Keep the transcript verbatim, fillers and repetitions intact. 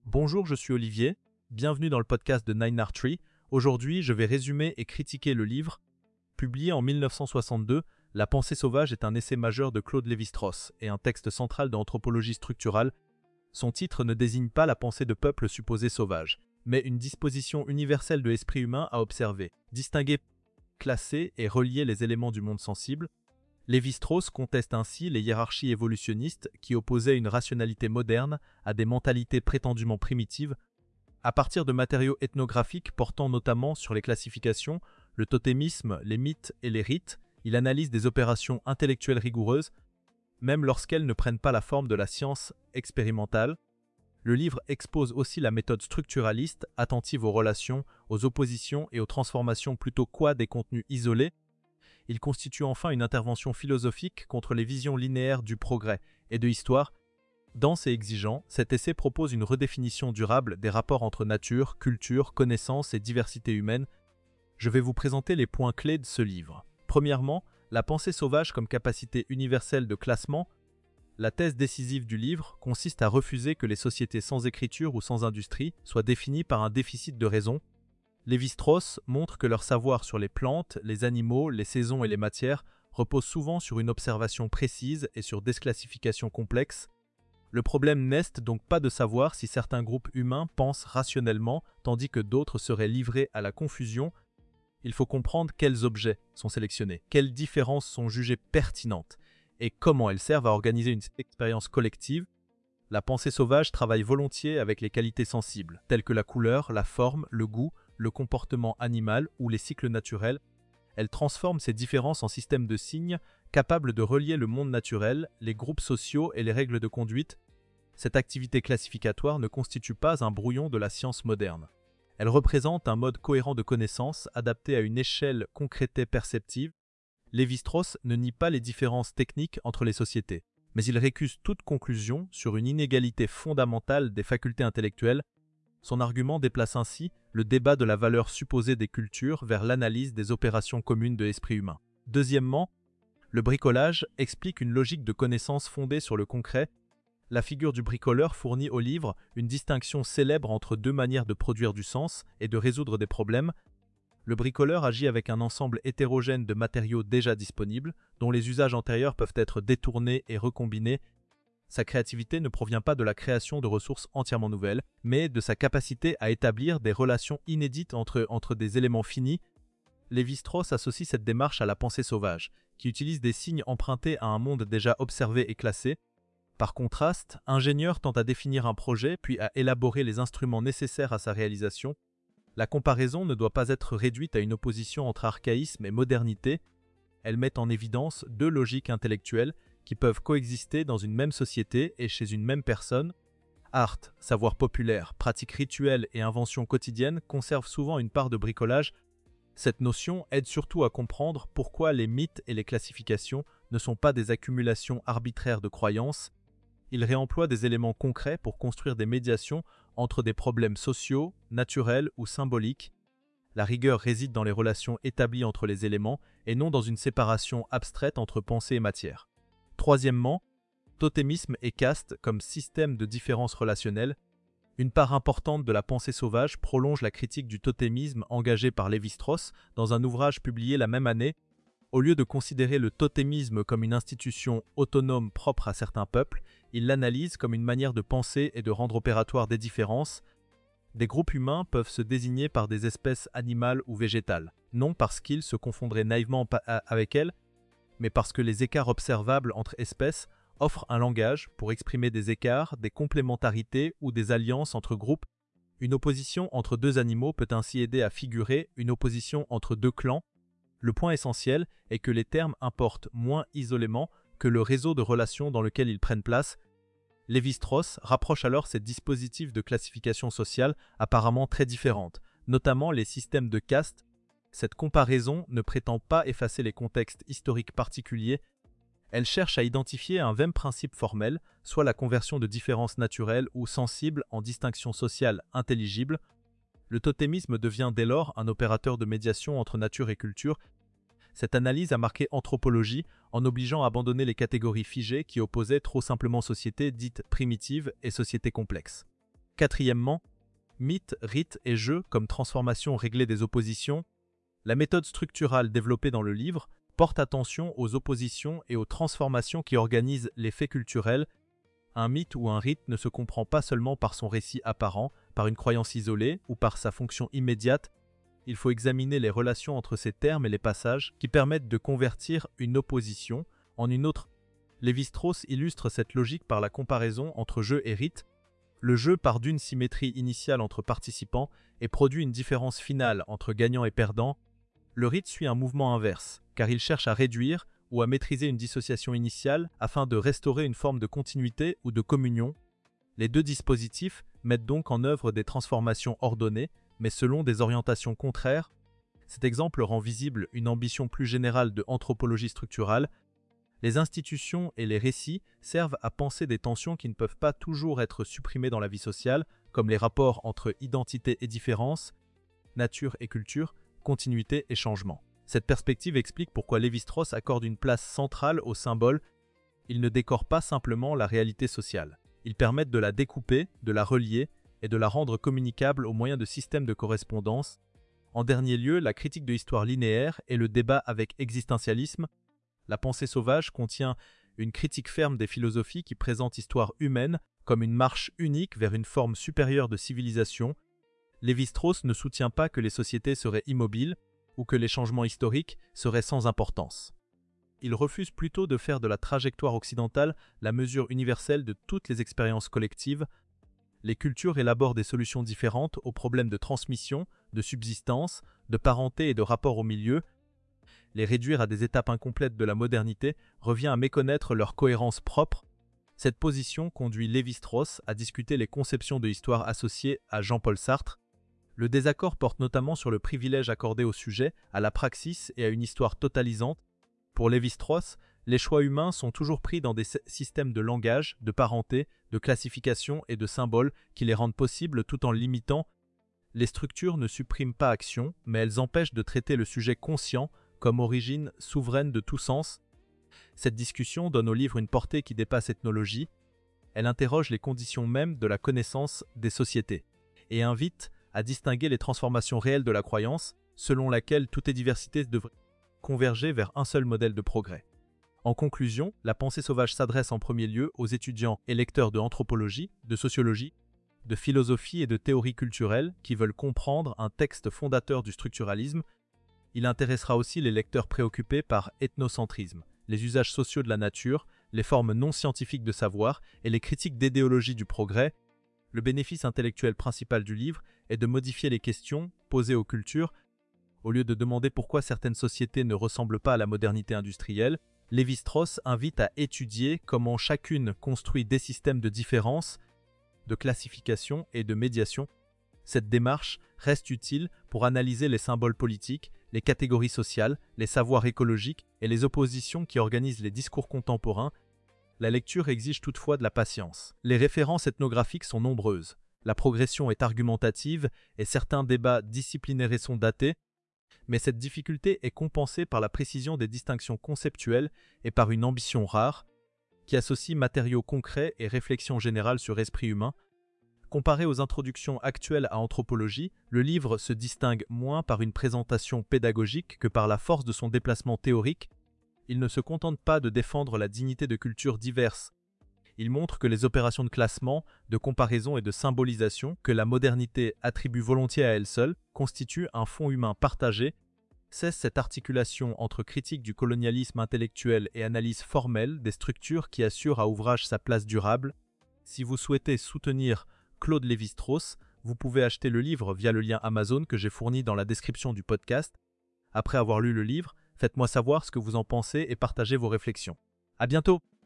Bonjour, je suis Olivier, bienvenue dans le podcast de Nine Art Tree. Aujourd'hui, je vais résumer et critiquer le livre. Publié en mille neuf cent soixante-deux, La pensée sauvage est un essai majeur de Claude Lévi-Strauss et un texte central d'anthropologie structurale. Son titre ne désigne pas la pensée de peuples supposés sauvages, mais une disposition universelle de l'esprit humain à observer, distinguer, classer et relier les éléments du monde sensible. Lévi-Strauss conteste ainsi les hiérarchies évolutionnistes qui opposaient une rationalité moderne à des mentalités prétendument primitives. À partir de matériaux ethnographiques portant notamment sur les classifications, le totémisme, les mythes et les rites, il analyse des opérations intellectuelles rigoureuses, même lorsqu'elles ne prennent pas la forme de la science expérimentale. Le livre expose aussi la méthode structuraliste, attentive aux relations, aux oppositions et aux transformations plutôt qu'à des contenus isolés. Il constitue enfin une intervention philosophique contre les visions linéaires du progrès et de l'histoire. Dense et exigeant, cet essai propose une redéfinition durable des rapports entre nature, culture, connaissance et diversité humaine. Je vais vous présenter les points clés de ce livre. Premièrement, la pensée sauvage comme capacité universelle de classement. La thèse décisive du livre consiste à refuser que les sociétés sans écriture ou sans industrie soient définies par un déficit de raison. Lévi-Strauss montre que leur savoir sur les plantes, les animaux, les saisons et les matières repose souvent sur une observation précise et sur des classifications complexes. Le problème n'est donc pas de savoir si certains groupes humains pensent rationnellement tandis que d'autres seraient livrés à la confusion. Il faut comprendre quels objets sont sélectionnés, quelles différences sont jugées pertinentes et comment elles servent à organiser une expérience collective. La pensée sauvage travaille volontiers avec les qualités sensibles, telles que la couleur, la forme, le goût, le comportement animal ou les cycles naturels. Elle transforme ces différences en systèmes de signes capables de relier le monde naturel, les groupes sociaux et les règles de conduite. Cette activité classificatoire ne constitue pas un brouillon de la science moderne. Elle représente un mode cohérent de connaissance adapté à une échelle concrétée perceptive. Lévi-Strauss ne nie pas les différences techniques entre les sociétés, mais il récuse toute conclusion sur une inégalité fondamentale des facultés intellectuelles. Son argument déplace ainsi le débat de la valeur supposée des cultures vers l'analyse des opérations communes de l'esprit humain. Deuxièmement, le bricolage explique une logique de connaissance fondée sur le concret. La figure du bricoleur fournit au livre une distinction célèbre entre deux manières de produire du sens et de résoudre des problèmes. Le bricoleur agit avec un ensemble hétérogène de matériaux déjà disponibles, dont les usages antérieurs peuvent être détournés et recombinés. Sa créativité ne provient pas de la création de ressources entièrement nouvelles, mais de sa capacité à établir des relations inédites entre, entre des éléments finis. Lévi-Strauss associe cette démarche à la pensée sauvage, qui utilise des signes empruntés à un monde déjà observé et classé. Par contraste, ingénieur tente à définir un projet puis à élaborer les instruments nécessaires à sa réalisation. La comparaison ne doit pas être réduite à une opposition entre archaïsme et modernité. Elle met en évidence deux logiques intellectuelles qui peuvent coexister dans une même société et chez une même personne. Art, savoir populaire, pratiques rituelles et inventions quotidiennes conservent souvent une part de bricolage. Cette notion aide surtout à comprendre pourquoi les mythes et les classifications ne sont pas des accumulations arbitraires de croyances. Ils réemploient des éléments concrets pour construire des médiations entre des problèmes sociaux, naturels ou symboliques. La rigueur réside dans les relations établies entre les éléments et non dans une séparation abstraite entre pensée et matière. Troisièmement, totémisme et caste comme système de différence relationnelle. Une part importante de la pensée sauvage prolonge la critique du totémisme engagée par Lévi-Strauss dans un ouvrage publié la même année. Au lieu de considérer le totémisme comme une institution autonome propre à certains peuples, il l'analyse comme une manière de penser et de rendre opératoire des différences. Des groupes humains peuvent se désigner par des espèces animales ou végétales, non parce qu'ils se confondraient naïvement avec elles, mais parce que les écarts observables entre espèces offrent un langage pour exprimer des écarts, des complémentarités ou des alliances entre groupes. Une opposition entre deux animaux peut ainsi aider à figurer une opposition entre deux clans. Le point essentiel est que les termes importent moins isolément que le réseau de relations dans lequel ils prennent place. Lévi-Strauss rapproche alors ces dispositifs de classification sociale apparemment très différentes, notamment les systèmes de caste. Cette comparaison ne prétend pas effacer les contextes historiques particuliers. Elle cherche à identifier un même principe formel, soit la conversion de différences naturelles ou sensibles en distinctions sociales intelligibles. Le totémisme devient dès lors un opérateur de médiation entre nature et culture. Cette analyse a marqué anthropologie en obligeant à abandonner les catégories figées qui opposaient trop simplement sociétés dites primitives et sociétés complexes. Quatrièmement, mythes, rites et jeux comme transformation réglée des oppositions. La méthode structurale développée dans le livre porte attention aux oppositions et aux transformations qui organisent les faits culturels. Un mythe ou un rite ne se comprend pas seulement par son récit apparent, par une croyance isolée ou par sa fonction immédiate. Il faut examiner les relations entre ces termes et les passages qui permettent de convertir une opposition en une autre. Lévi-Strauss illustre cette logique par la comparaison entre jeu et rite. Le jeu part d'une symétrie initiale entre participants et produit une différence finale entre gagnant et perdant. Le rite suit un mouvement inverse, car il cherche à réduire ou à maîtriser une dissociation initiale afin de restaurer une forme de continuité ou de communion. Les deux dispositifs mettent donc en œuvre des transformations ordonnées, mais selon des orientations contraires. Cet exemple rend visible une ambition plus générale de anthropologie structurale. Les institutions et les récits servent à penser des tensions qui ne peuvent pas toujours être supprimées dans la vie sociale, comme les rapports entre identité et différence, nature et culture, continuité et changement. Cette perspective explique pourquoi Lévi-Strauss accorde une place centrale aux symboles. Ils ne décorent pas simplement la réalité sociale. Ils permettent de la découper, de la relier et de la rendre communicable au moyen de systèmes de correspondance. En dernier lieu, la critique de l'histoire linéaire et le débat avec existentialisme. La pensée sauvage contient une critique ferme des philosophies qui présentent l'histoire humaine comme une marche unique vers une forme supérieure de civilisation. Lévi-Strauss ne soutient pas que les sociétés seraient immobiles ou que les changements historiques seraient sans importance. Il refuse plutôt de faire de la trajectoire occidentale la mesure universelle de toutes les expériences collectives. Les cultures élaborent des solutions différentes aux problèmes de transmission, de subsistance, de parenté et de rapport au milieu. Les réduire à des étapes incomplètes de la modernité revient à méconnaître leur cohérence propre. Cette position conduit Lévi-Strauss à discuter les conceptions de l'histoire associées à Jean-Paul Sartre. Le désaccord porte notamment sur le privilège accordé au sujet, à la praxis et à une histoire totalisante. Pour Lévi-Strauss, les choix humains sont toujours pris dans des systèmes de langage, de parenté, de classification et de symboles qui les rendent possibles tout en limitant. Les structures ne suppriment pas action, mais elles empêchent de traiter le sujet conscient comme origine souveraine de tout sens. Cette discussion donne au livre une portée qui dépasse l'ethnologie. Elle interroge les conditions mêmes de la connaissance des sociétés et invite à distinguer les transformations réelles de la croyance, selon laquelle toutes les diversités devraient converger vers un seul modèle de progrès. En conclusion, la pensée sauvage s'adresse en premier lieu aux étudiants et lecteurs de anthropologie, de sociologie, de philosophie et de théorie culturelle qui veulent comprendre un texte fondateur du structuralisme. Il intéressera aussi les lecteurs préoccupés par ethnocentrisme, les usages sociaux de la nature, les formes non scientifiques de savoir et les critiques d'idéologie du progrès. Le bénéfice intellectuel principal du livre est de modifier les questions posées aux cultures. Au lieu de demander pourquoi certaines sociétés ne ressemblent pas à la modernité industrielle, Lévi-Strauss invite à étudier comment chacune construit des systèmes de différence, de classification et de médiation. Cette démarche reste utile pour analyser les symboles politiques, les catégories sociales, les savoirs écologiques et les oppositions qui organisent les discours contemporains. La lecture exige toutefois de la patience. Les références ethnographiques sont nombreuses. La progression est argumentative et certains débats disciplinaires sont datés, mais cette difficulté est compensée par la précision des distinctions conceptuelles et par une ambition rare, qui associe matériaux concrets et réflexions générales sur l'esprit humain. Comparé aux introductions actuelles à anthropologie, le livre se distingue moins par une présentation pédagogique que par la force de son déplacement théorique. Il ne se contente pas de défendre la dignité de cultures diverses. Il montre que les opérations de classement, de comparaison et de symbolisation, que la modernité attribue volontiers à elle seule, constituent un fond humain partagé. C'est cette articulation entre critique du colonialisme intellectuel et analyse formelle des structures qui assure à ouvrage sa place durable. Si vous souhaitez soutenir Claude Lévi-Strauss, vous pouvez acheter le livre via le lien Amazon que j'ai fourni dans la description du podcast. Après avoir lu le livre, faites-moi savoir ce que vous en pensez et partagez vos réflexions. À bientôt!